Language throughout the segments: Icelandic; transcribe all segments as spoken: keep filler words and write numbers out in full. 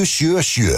sjö sjö.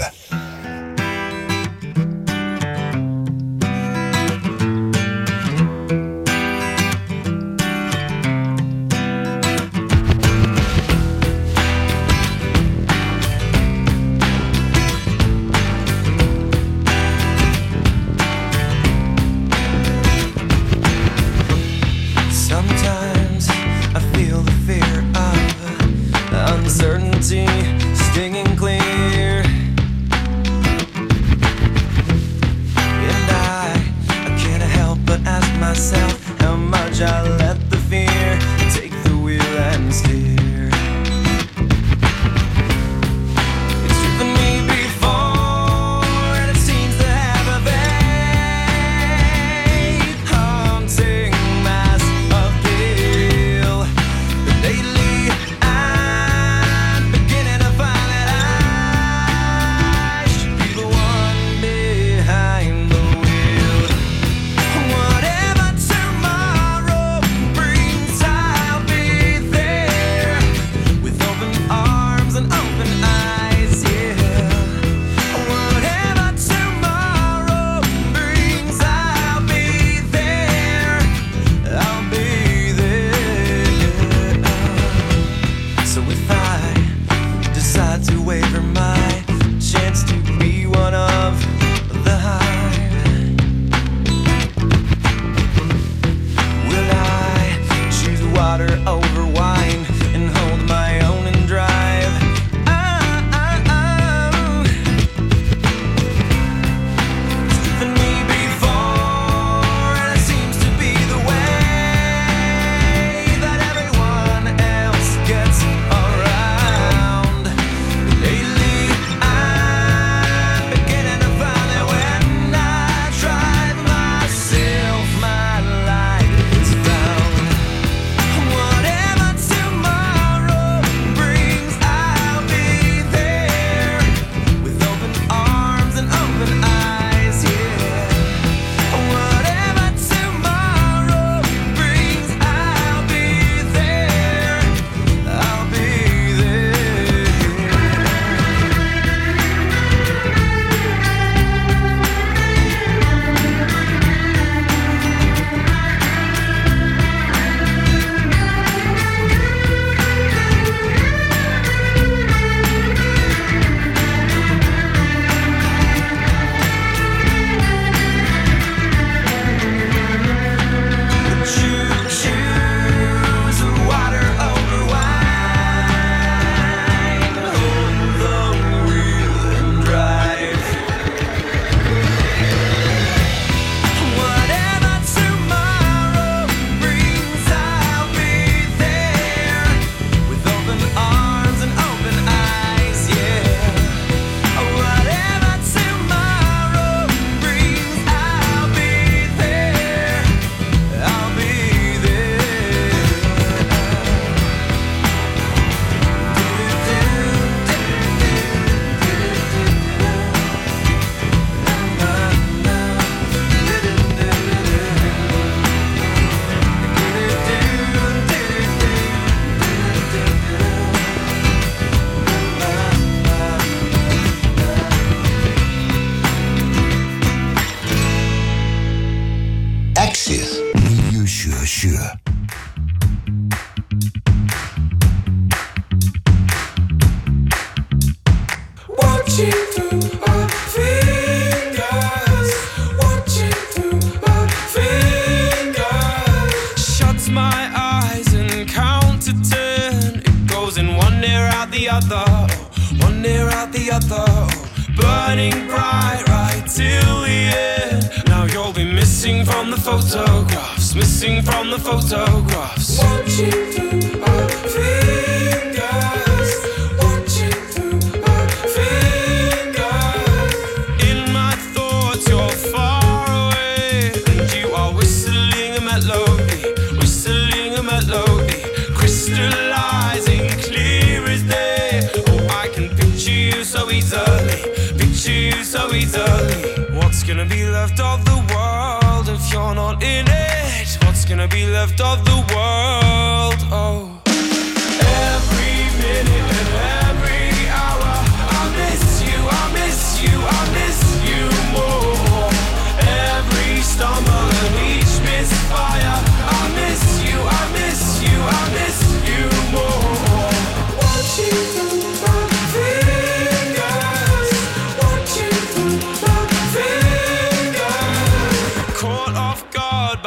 Every minute and every hour I miss you.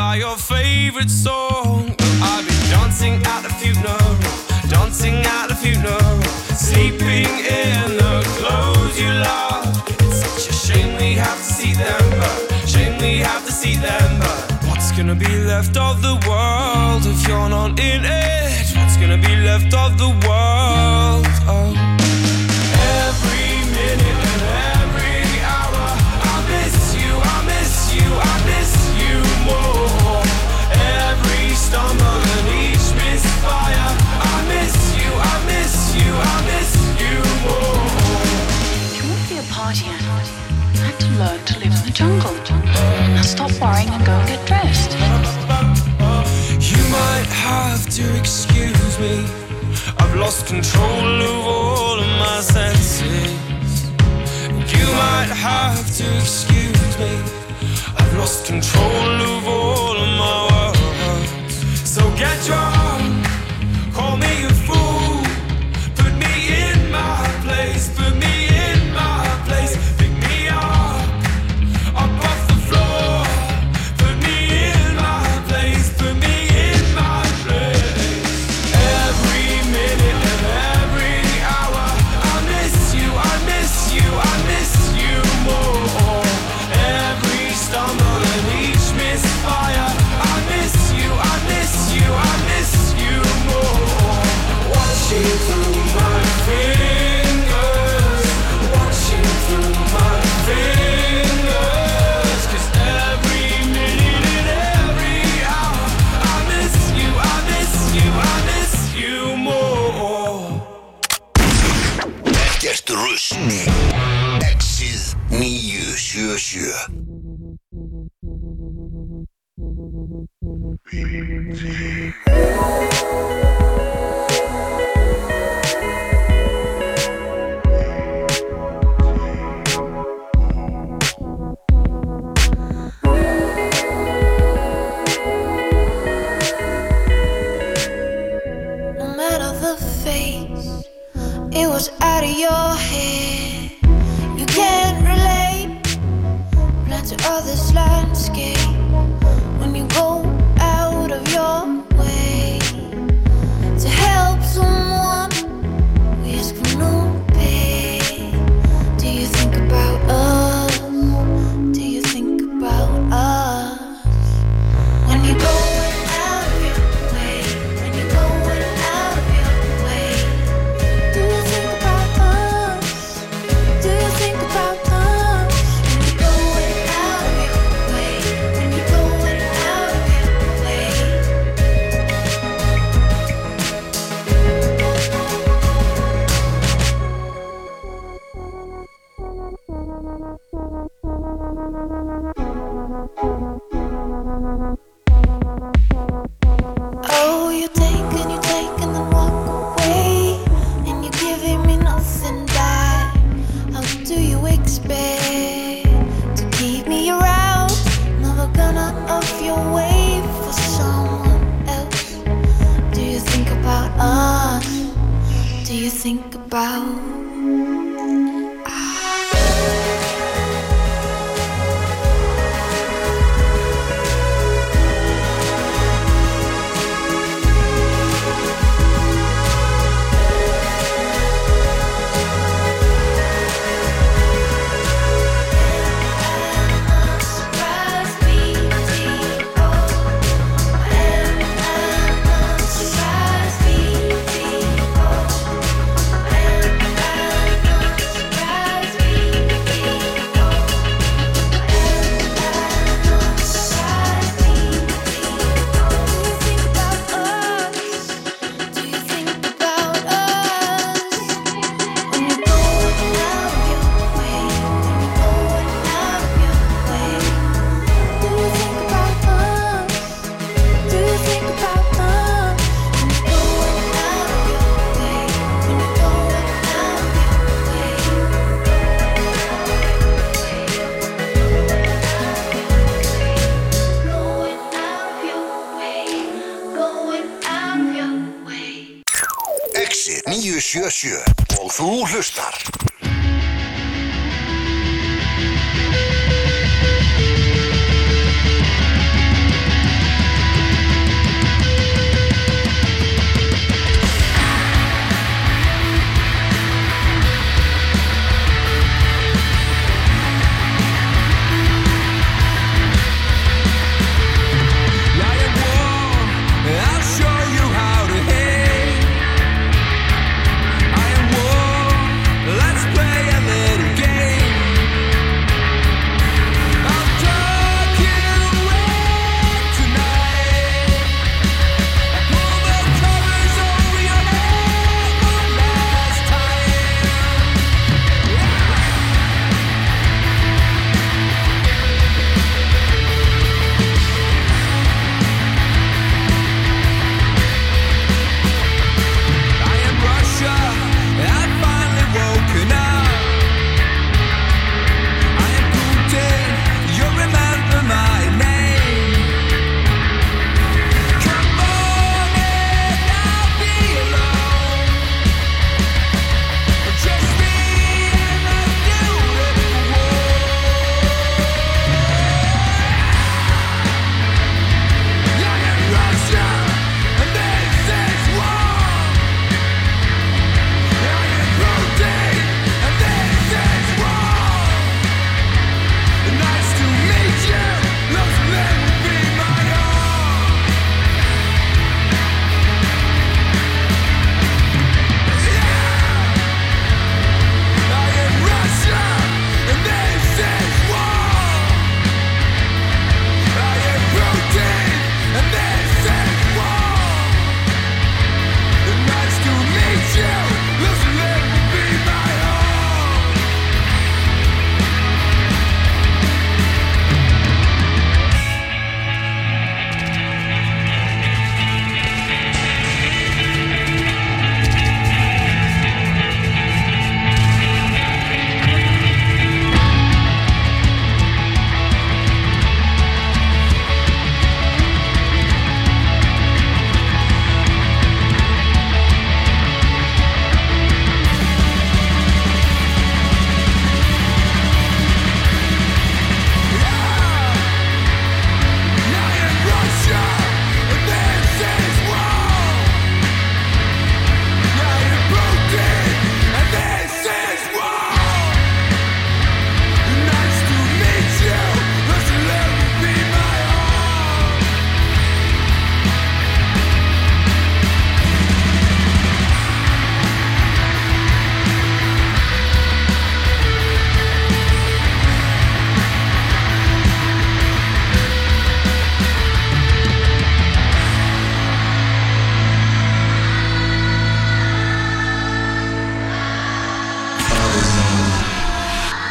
by your favorite song. I've been dancing at the funeral, dancing at the funeral, sleeping in the clothes you love. It's such a shame we have to see them, but shame we have to see them, but what's gonna be left of the world if you're not in it? What's gonna be left of the world? Oh. Every minute and every hour, I miss you, I miss you, I miss you more. Every stumble and each misfire, I miss you, I miss you, I miss you more. You won't be a party animal. I had to learn to live in the jungle. Now stop worrying and go and get dressed. You might have to excuse me, I've lost control of all of my senses. You might have to excuse me, I've lost control of all of my words. So get drunk, call me a fool, put me in my place, put me in my place, pick me up, up off the floor, put me in my place, put me in my place. Every minute and every hour, I miss you, I miss you, I miss you more. Every stumble and each misfire, I miss you, I miss you, I miss you more. Watching through my fingers, watching through my fingers, 'cause every minute and every hour, I miss you, I miss you, I miss you more. Ekkert rusl. Exið níu sjö sjö. No matter the face, it was out of your head. You can't relate, plan to others' landscape. When you go out of your way to help someone, we ask for no pay. Do you think about us? Do you think about us? When you go out of your way, when you go out of your way, do you think about us? Do you think about us? When you go out of your way, when you go out of your way. Oh, you take and you take and then walk away, and you're giving me nothing back. How do you expect to keep me around? Never gonna off your way for someone else. Do you think about us? Do you think about níu sjö sjö og þú hlustar.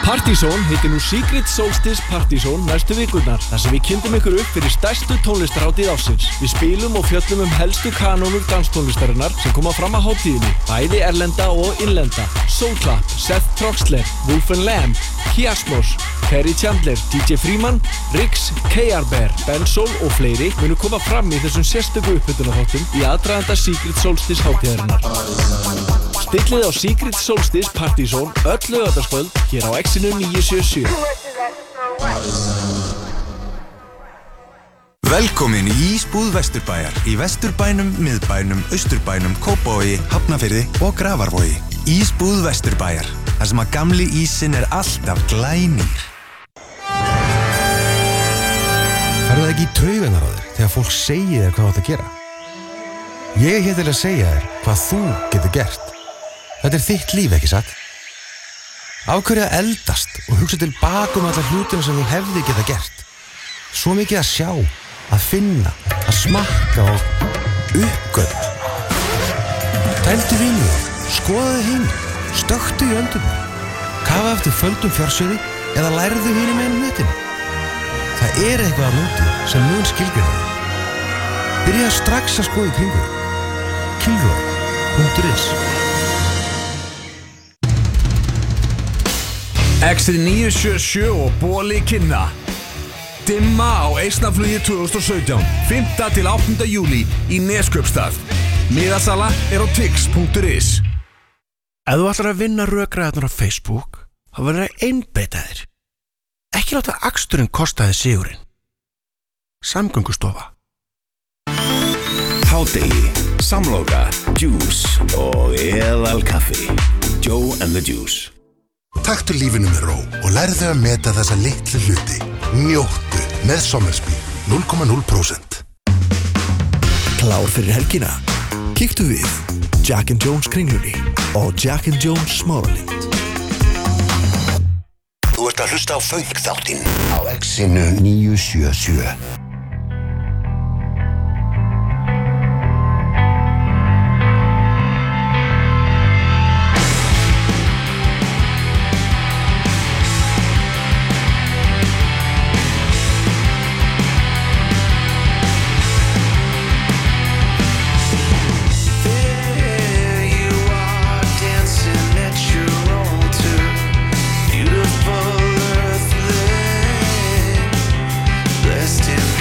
Partizón heitir nú Secret Solstice Partizón næstu vikurnar, þar sem við kynntum ykkur upp fyrir stærstu tónlistarhátíð ársins. Við spilum og fjöllum um helstu kanónur danstónlistarinnar sem koma fram á hátíðinni, bæði erlenda og innlenda. Soulclap, Seth Troxler, Wolf and Lamb, Kiasmos, Terry Chandler, D J Freeman, Riggs, K R Bear, Ben Soul og fleiri munu koma fram í þessum sérstöku uppbytunarþáttum í aðdraganda Secret Solstice hátíðarinnar. Stillið á Secret Solstice Partizón öll laugardagskvöld hér á Exinu níu sjö sjö. Velkomin í Ísbúð Vesturbæjar í Vesturbænum, Miðbænum, Austurbænum, Kópavogi, Hafnarfirði og Grafarvogi. Ísbúð Vesturbæjar, þar sem að gamli ísinn er alltaf glænýr. Ferðu það ekki í taugarnar á þér þegar fólk segir þér hvað þú átt að gera? Ég er hér til að segja þér hvað þú getur gert. Þetta er þitt líf, ekki satt? Af hverju að eldast og hugsa tilbaka um alla hlutina sem þú hefði geta gert? Svo mikið að sjá, að finna, að smakka og uppgötva. Tældu vinnu, skoðaðu hinn, stökktu í öndum, kafa eftir földum fjársjóði eða lærðu hinum með netinu. Það er eitthvað að núti sem mun skilgreina þig. Byrjaðu strax að skoða í kringu þig. Kilroy punktur is Exið níu sjö sjö og Bóli kynna Dimma á Eistnaflugi tvö þúsund og sautján fimmta til áttunda júlí í Neskaupstað. Miðasala er á tix punktur is. Ef þú ætlar að vinna rökræðarnar á Facebook, þá verður að einbeita þér. Ekki láta aksturinn kosta þér sigurinn. Samgöngustofa. Hádegi, samloka, juice og eðal kaffi. Joe and the Juice. Taktu lífinu með ró og lærðu að meta þessa litlu hluti. Njóttu með Somersby núll komma núll prósent. Klár fyrir helgina. Kíktu við Jack and Jones Kringlunni og Jack and Jones Smáralind. Þú ert að hlusta á Funk-þáttinn á Exinu níu sjö sjö. Beautiful earthling, blessed in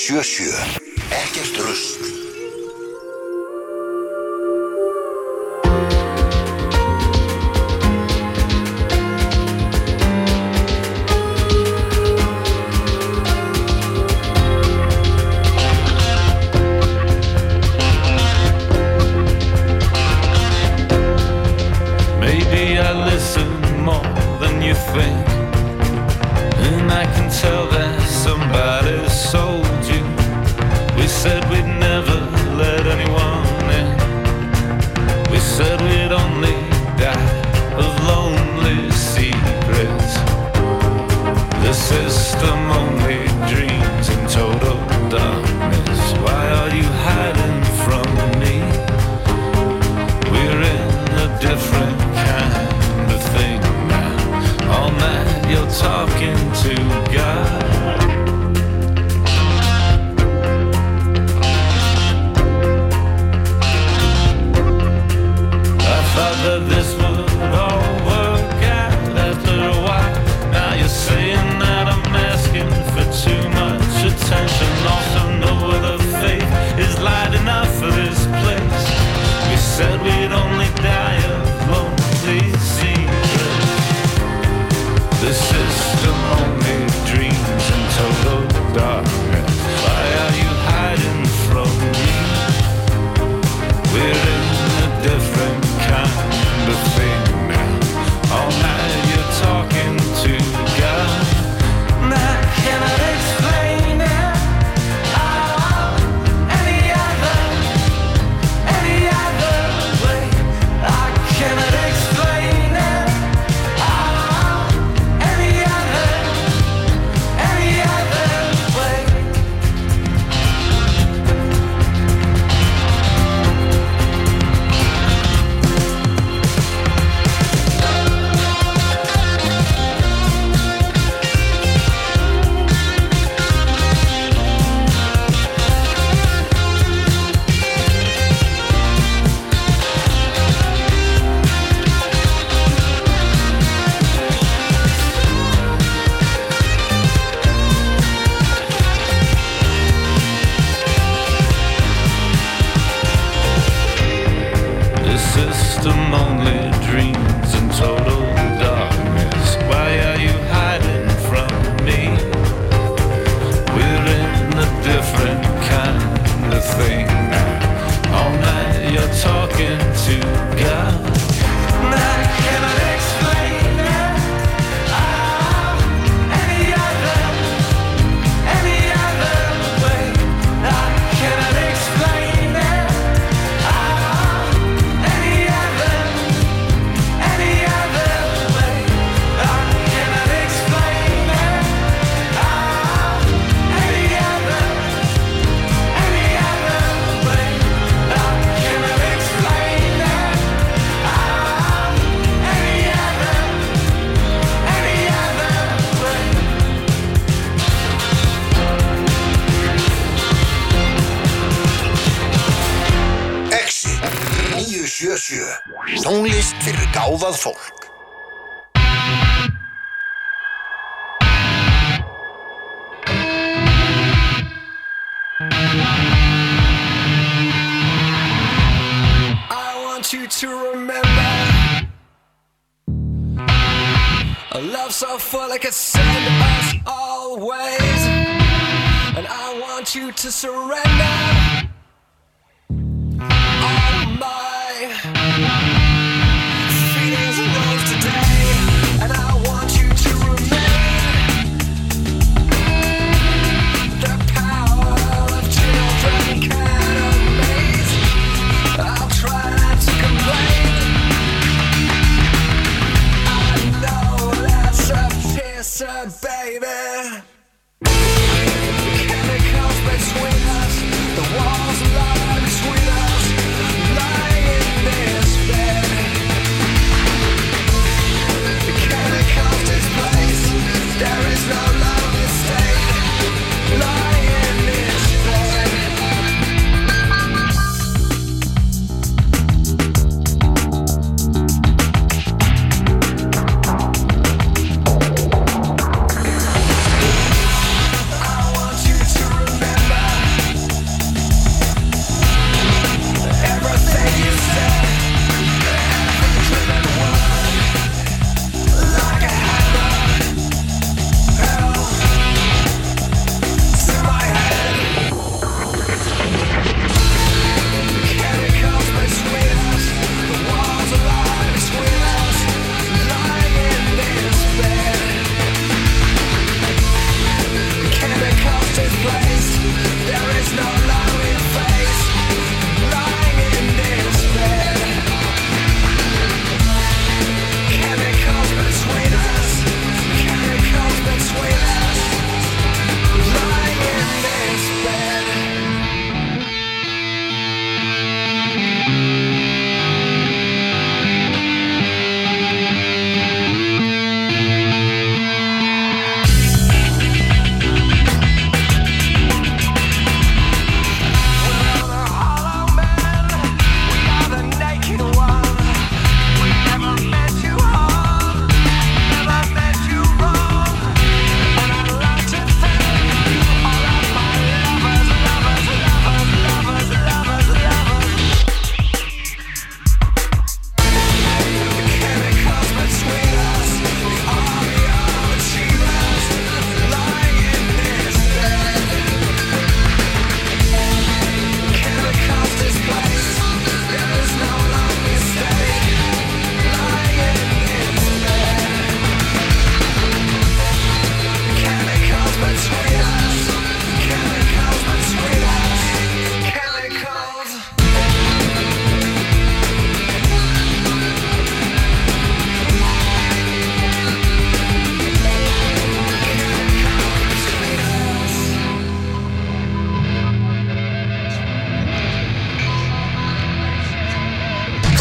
sjö sjö. Ekkert rusl. Maybe I listen more than you think, and I can tell that somebody sold you. We said we'd never let anyone in. We said we'd only die of lonely secrets. The system only dreams in total darkness. Why are you hiding from me? We're in a different kind of thing now. All night you're talking to God. I thought that this would all work out after a while. Now you're saying that I'm asking for too much attention. Also no other faith is light enough for this place. We said we'd only die of lonely secrets. The system only dreams in total darkness. Why are you hiding from me? We're in a different kind of thing now. All night you're talking to God. And I cannot explain it. Oh, any other, any other way. I cannot explain it. Oh, any other, any other way. The system only dreams in total darkness. Why are you hiding from me? We're in a different kind of thing now. All night you're talking to God. And I cannot explain it. Oh, any other, any other way. I cannot explain it. Oh, any other, any other way. I cannot explain it. Oh, any other, any other way. I cannot explain it. Oh, any other, any other way. Exit níu sjö sjö. Tónlist fyrir gáfað fólk. I want you to remember a love so full it could send us always. And I want you to surrender all my feelings rose today. And I want you to remain the power of children can amaze. I'll try not to complain. I know that's a pisser, baby. Chemicals between us, the walls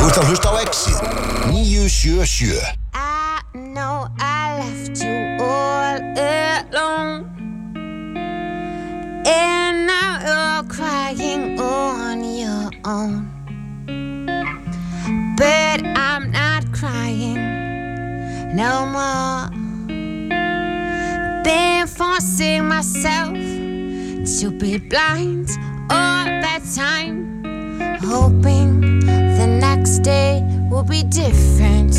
ert að hlusta á Exit níu sjö sjö. I know I left you all alone, and now you're crying on your own. But I'm not crying no more. Been forcing myself to be blind all that time, hoping the next day will be different,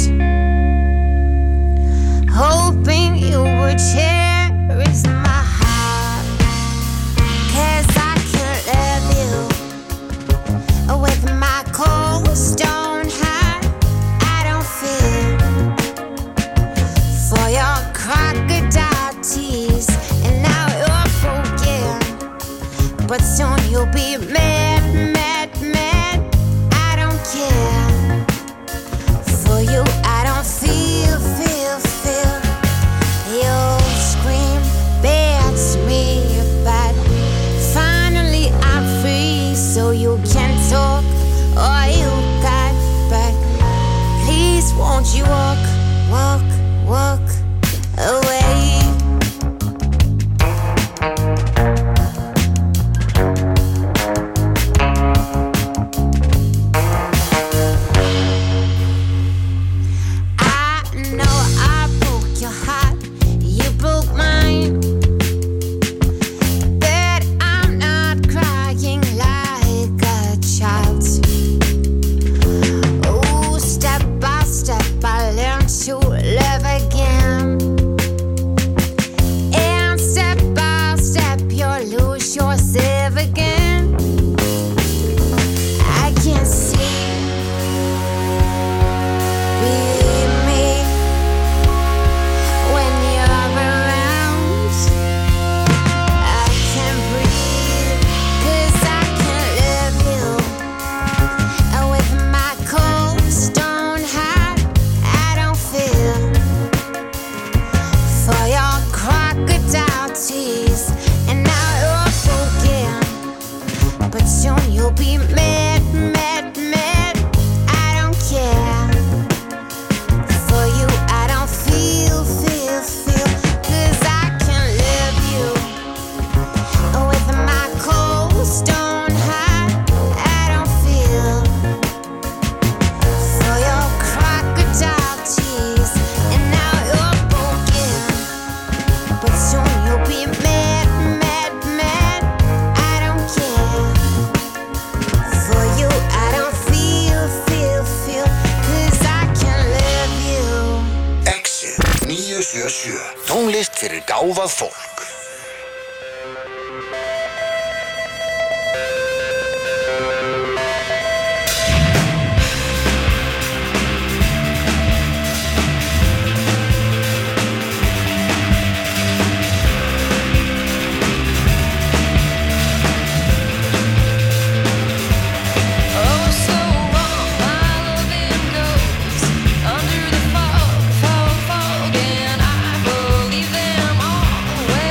hoping you would cherish my heart, 'cause I can't love you with my cold stone heart. I don't feel for your crocodile tears, and now you're broken, but soon you'll be mad, mad, mad. I don't care. For you, I don't feel, feel, feel. You scream back to me, but finally I'm free, so you can talk all you got. But please, won't you walk, walk, walk away? Tónlist fyrir gáfað fólk. Under the fog, fog, fog, and I believe them all.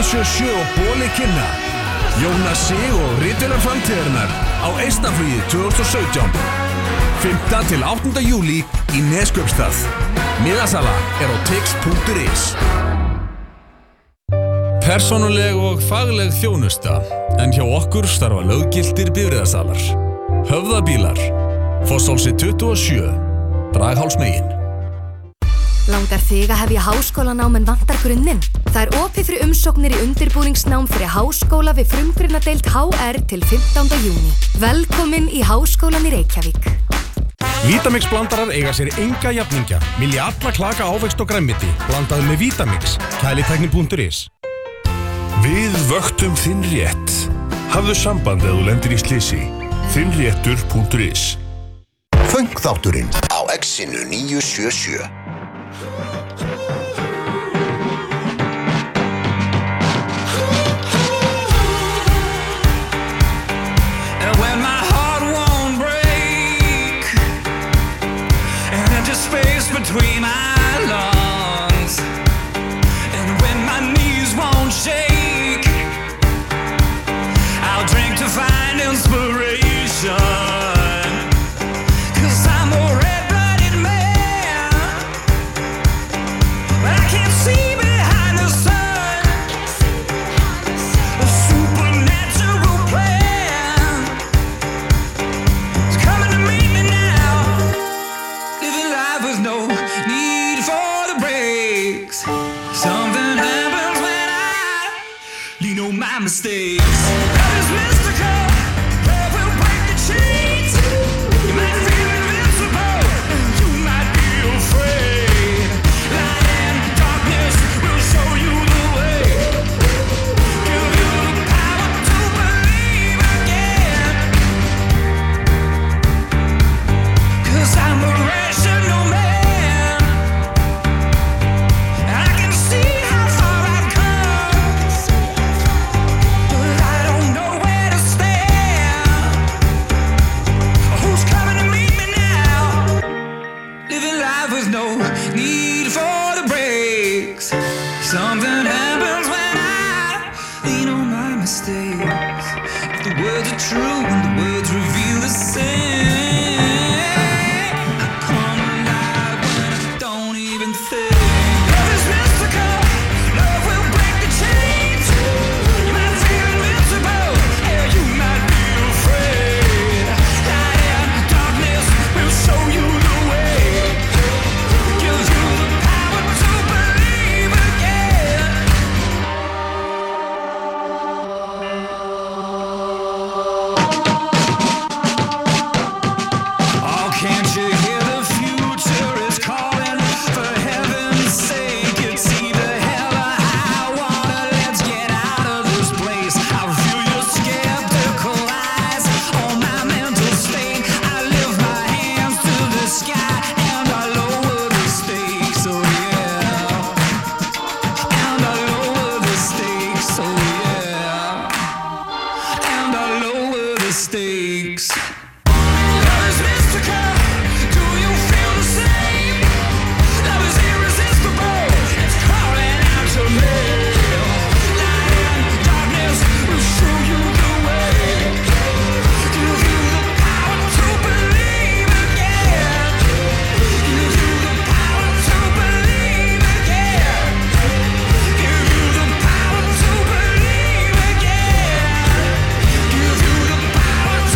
sjö sjö og Bóli kynna Jónas Sig og Ritvélar framtíðarinnar á Eistnaflugi tvö þúsund og sautján. fimmta til áttunda júlí í Neskaupstað. Miðasala er á tix punktur is. Persónuleg og fagleg þjónusta, en hjá okkur starfa löggiltir bifreiðasalar. Höfðabílar, Fossálsi tuttugu og sjö, Draghálsmegin. Langar þig að hefja háskólanám en vantar grunninn? Það er opið fyrir umsóknir í undirbúningsnám fyrir háskóla við frumgrunadeild H R til fimmtánda júní. Velkomin í Háskólan í Reykjavík. Vitamix blandarar eiga sér enga jafningja. Vilja alla klaka ávext og grænmeti. Blandaðu með Vitamix. Kælitækni punktur is. Við vöktum þinn rétt. Hafðu samband ef þú lendir í slysi. þinnréttur punktur is. Funk-þátturinn á X-inu níu sjö sjö. And when my heart won't break and empty space between my lungs, and when my knees won't shake, I'll drink to find inspiration. Mistakes. Love is mystical. Love will break the chains. You might feel invincible. You might be afraid. Light and darkness will show you the way. Give you the power to believe again. 'Cause I'm a rational man. I can see how far I've come. Something happens when I lean on my mistakes. If the words are true and the words reveal the same, I come alive when I don't even think. Love is mystical. Love will break the chains. You might feel invincible. Yeah, you might be afraid. Light and darkness will show you the way. Gives you the power to believe again. Oh, can't you hear the future is calling? For heaven's sake, it's either hell or high water. Let's get out of this place. I feel your skeptical eyes on my mental state. I lift my hands to the sky and I lower the stakes. Oh yeah. And I lower the stakes. Oh yeah. And I lower the stakes. Love is mystical. Do you feel the same? Love is irresistible. It's calling out to me. Light and darkness will show you the way. Give you the power to believe again. Give you the power to believe again. Give you the power to believe again. Give you the power to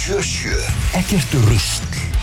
sjö sjö. Ekkert rusl.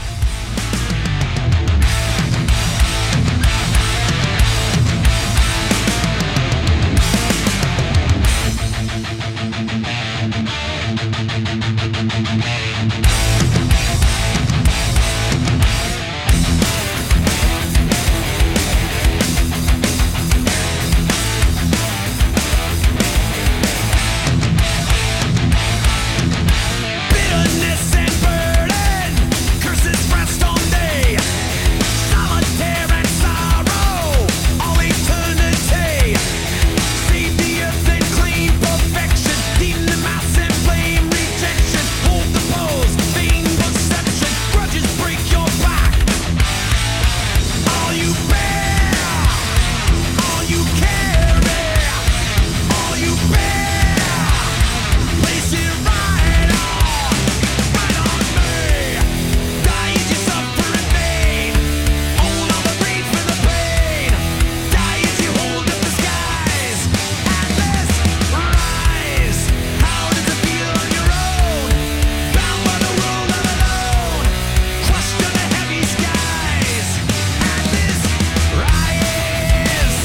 Bitterness and burden, curses rest on me. Solitaire and sorrow, all eternity. Save the earth and claim perfection. Deem the mass and blame rejection. Hold the pose, vain perception. Grudges break your back. All you bear, all you carry, all you bear. Place it right on, right on me. Die as you suffer in vain. Hold all the grief and the pain. Die as you hold up the skies. Atlas, rise. How does it feel on your own? Bound by the world all alone. Crushed under heavy skies. Atlas, rise.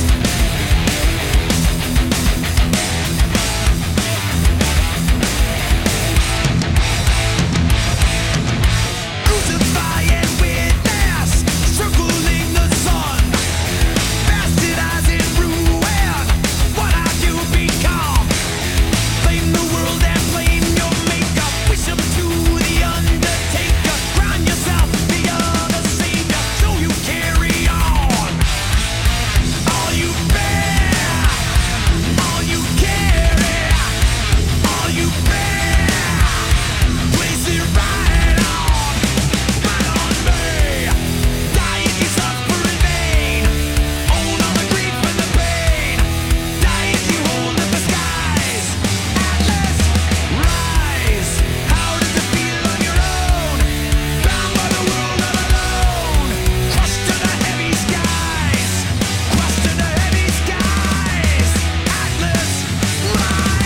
Crucify and witness, circling the sun. Bastardizing ruin, what have you become? Blame the world and blame your maker. Wish 'em to the undertaker. Crown yourself the other savior, so you carry on. All you bear, all you carry, all you bear. Place it right on, right on me. Die as you suffer in vain. Own all the grief and the pain. Die as you hold up the skies. Atlas, rise. How does it feel on your own? Bound by the world all alone. Crushed under heavy skies. Crushed under heavy skies. Atlas, rise.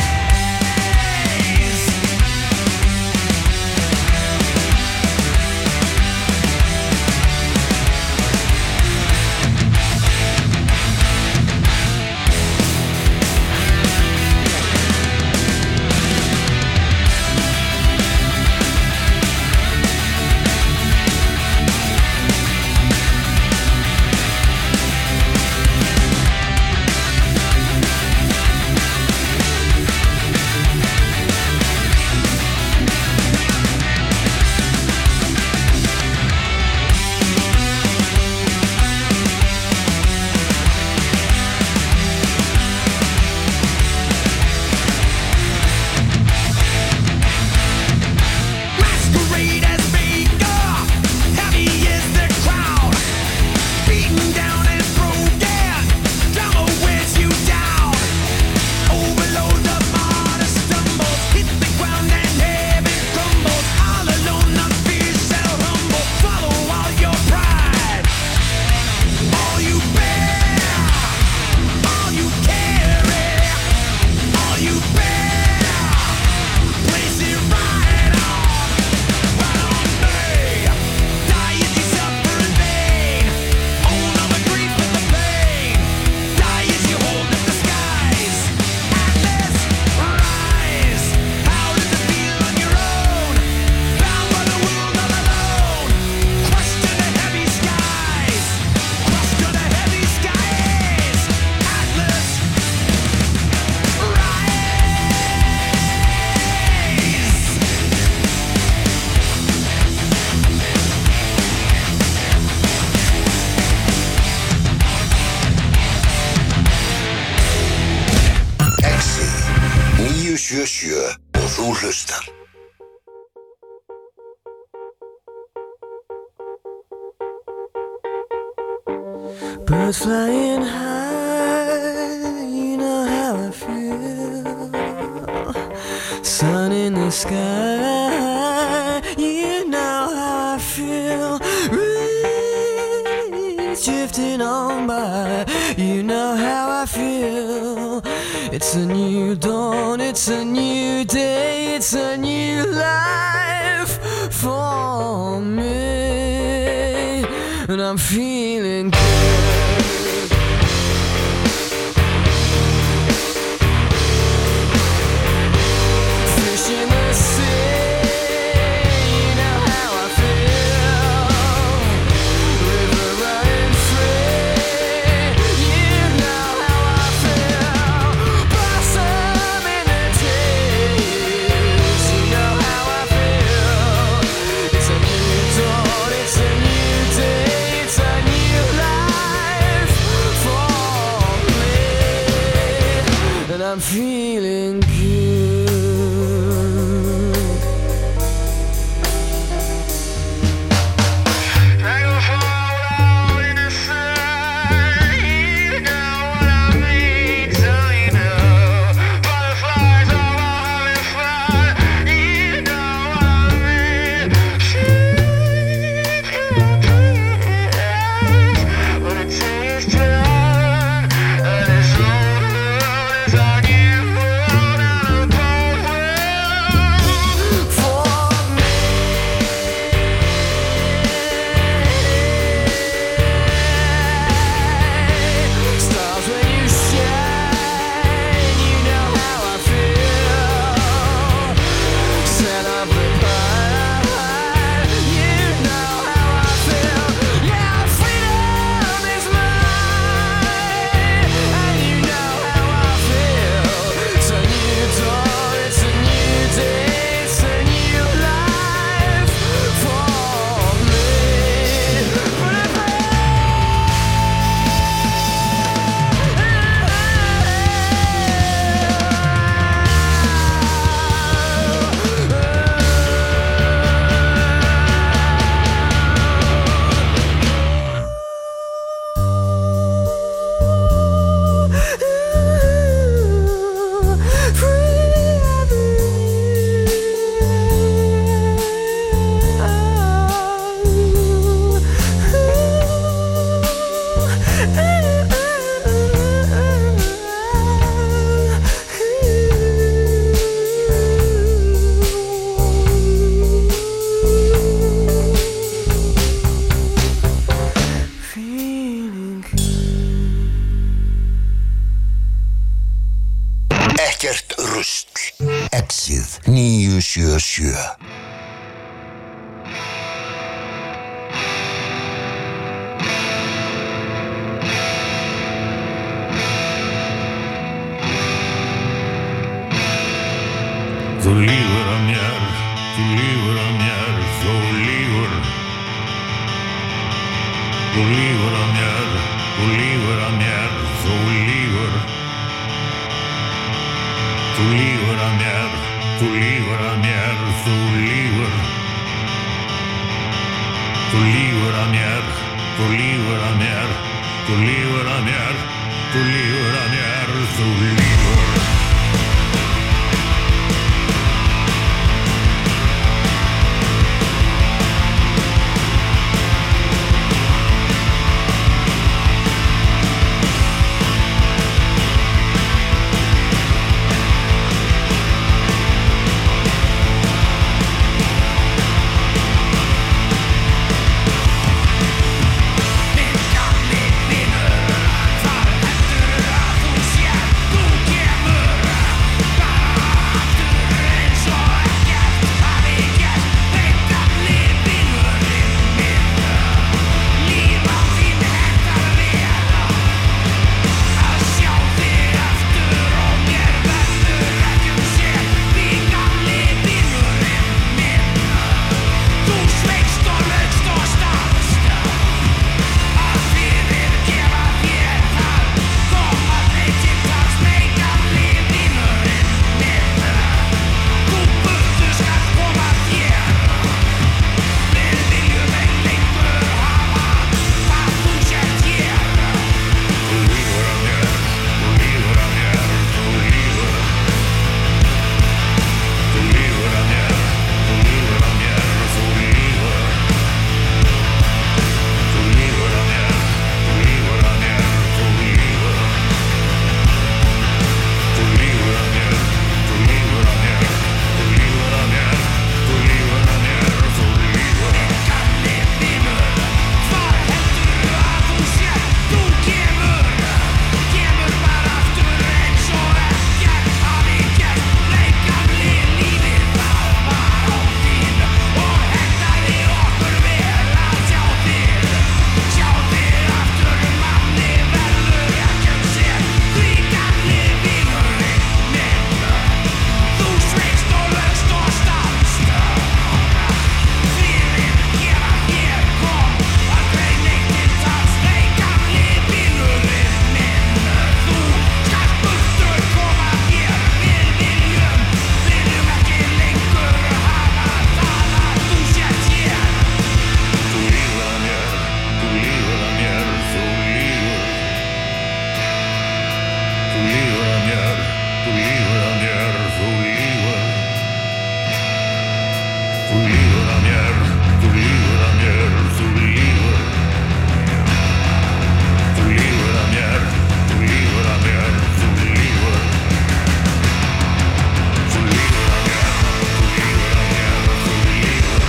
Masquerade as maker, heavy is the crown. Beaten down and broken, drama wears you down. Overload the martyr stumbles, hit the ground and heaven crumbles. All alone, none fears shall humble. Follow all your pride. All you bear, all you carry, all you bear. Place it right on, right on me. Die as you suffer in vain. Own all the grief and the pain. Die as you hold up the skies. Atlas, rise. How does it feel on your own? Bound by the world all alone. Crushed under heavy skies. Crushed under heavy skies. Atlas, rise. Exi níu sjö sjö og þú hlustar. Birds flying high, you know how I feel. Sun in the sky, you know how I feel. Reeds drifting on by, you know how I feel. It's a new dawn, it's a new day, it's a new life. and I'm feeling good. Fish in the sea, you know how I feel. River running free, you know how I feel. Blossom in the trees, you know how I feel. It's a new dawn, it's a new day, it's a new life for me, and I'm feeling good. Ekkert rusl. Exið níu sjö sjö. Þú lýgur að mér, þú lýgur að mér, þú lýgur. Þú lýgur að mér, þú lýgur að mér, þú lýgur. Þú lýgur að mér, þú lýgur að mér, þú lýgur. Þú lýgur að mér, þú lýgur að mér, þú lýgur að mér, þú lýgur að mér, þú lýgur. Vinur, hvað heldur að þú sér? Þú kemur Þú lífur að mér, þú lífur að mér, þú lífur. Þú lífur að mér, þú lífur að mér, þú lífur. Þú lífur að mér, þú lífur að mér, þú lífur.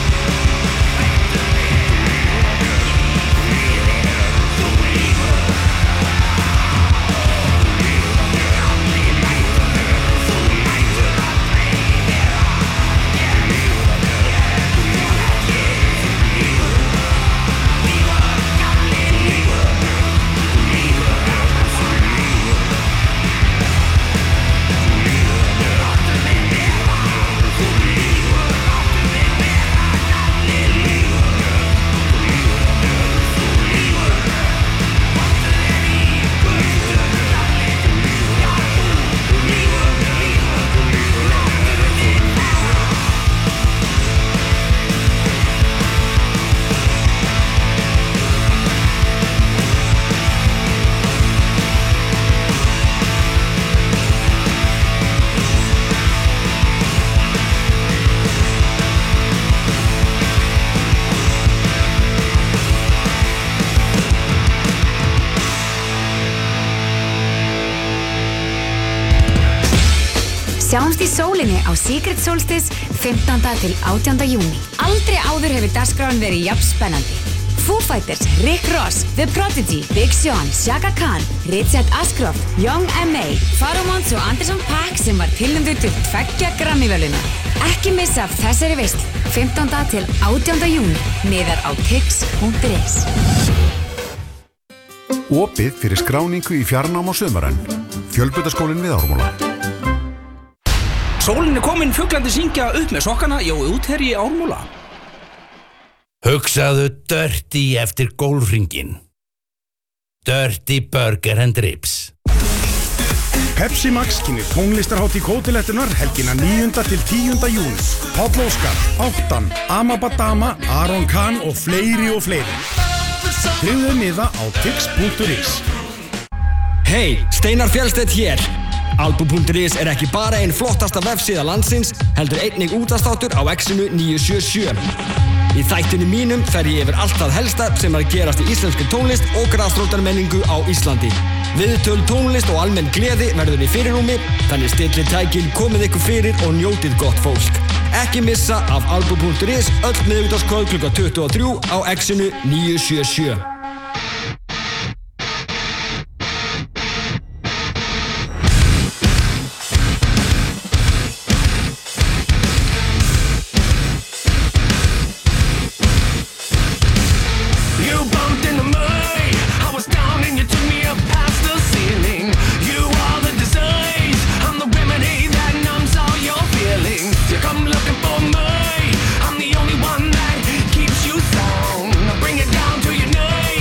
Sjáumst í sólinni á Secret Solstice fimmtánda til átjánda júní. Aldrei áður hefur dagskráin verið jafn spennandi. Foo Fighters, Rick Ross, The Prodigy, Big Sean, Chaka Khan, Richard Ashcroft, Young M A, Pharoah Monch og Anderson .Paak sem var tilnefndur til tveggja Grammy-verðlauna. Ekki missa af þessari veislu fimmtánda til átjánda júní. Miðar á tix punktur is. Opið fyrir skráningu í fjarnám á sumarann. Fjölbrautaskólinn við Ármúla. Sólin er komin, fuglandi syngja upp með sokkana, já, útherji Ármúla. Hugsaðu Dirty eftir gólfhringinn. Dirty Burger and Ribs. Pepsi Max kynir tónlistarhátíð Kótilettunar helgina níunda til tíunda júní. Páll Óskar, Áttan, Amabadama, Aron Kahn og fleiri og fleiri. Tryggðu miða á tix punktur is. Hei, Steinar Fjellstedt hér. Album punktur is er ekki bara einn flottasta vefsíða landsins, heldur einnig útastáttur á Exinu níu sjö sjö. Í þættinu mínum fer ég yfir allt það helsta sem er að gerast í íslenskri tónlist og grasrótarmenningu á Íslandi. Viðtöl, tónlist og almenn gleði verður í fyrirrúmi, þannig stillið tækin, komið ykkur fyrir og njótið gott fólk. Ekki missa af album punktur is öll miðvikudagskvöld klukkan tuttugu og þrjú á Exinu níu sjö sjö. Down to your name.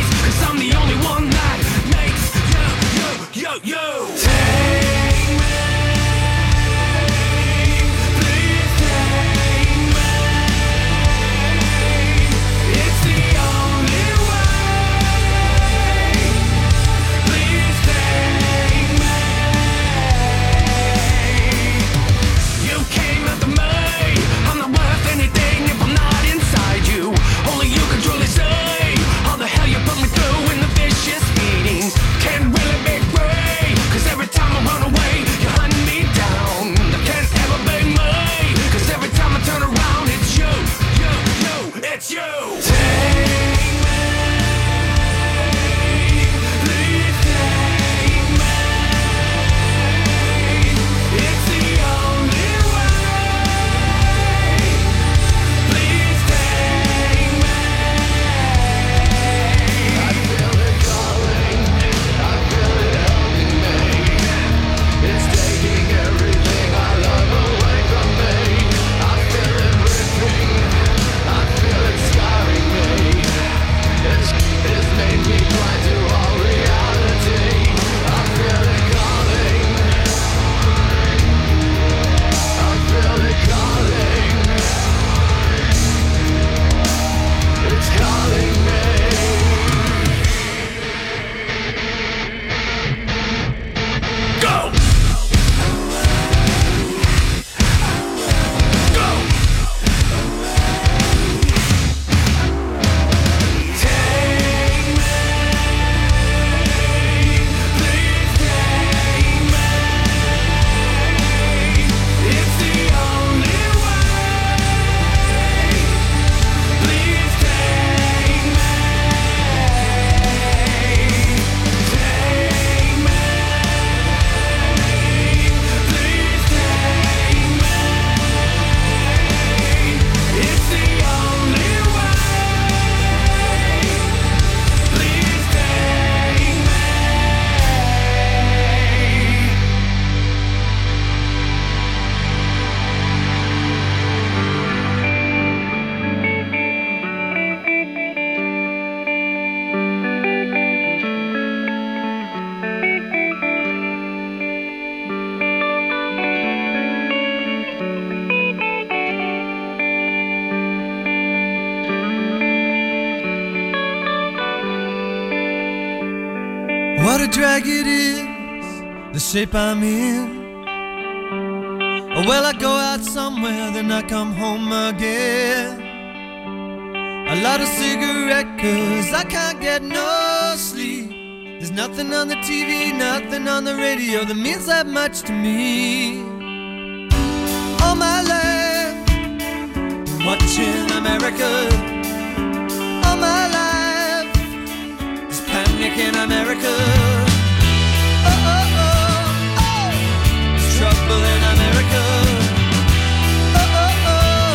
a drag it is, the shape I'm in. Well, I go out somewhere, then I come home again. I light a cigarette cause I can't get no sleep. There's nothing on the T V, nothing on the radio that means that much to me. All my life, watching America. All my life, there's panic in America. Oh, oh, oh, oh, there's trouble in America. Oh, oh,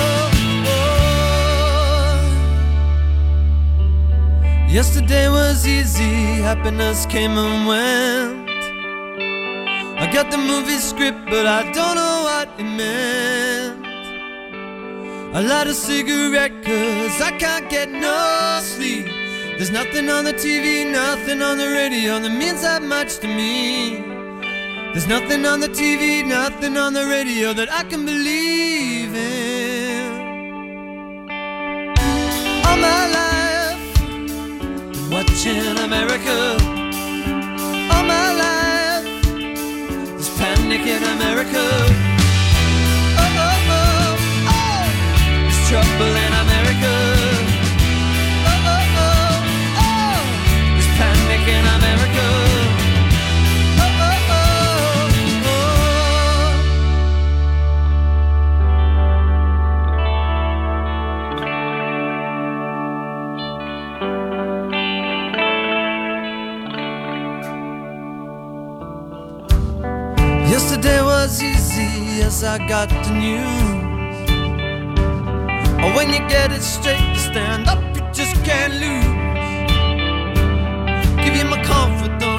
oh, oh. Yesterday was easy, happiness came and went. I got the movie script, but I don't know what it meant. I light a cigarette cause I can't get no sleep. There's nothing on the T V, nothing on the radio that means that much to me. There's nothing on the T V, nothing on the radio that I can believe in. All my life, watching America. All my life, there's panic in America. Oh, oh, oh, oh, there's trouble in America. Oh, oh, oh, oh, there's panic in America. Oh, oh, oh, Yesterday was easy, yes, I got the news. Oh, when you get it straight, you stand up, you just can't lose. Give you my comfort, don't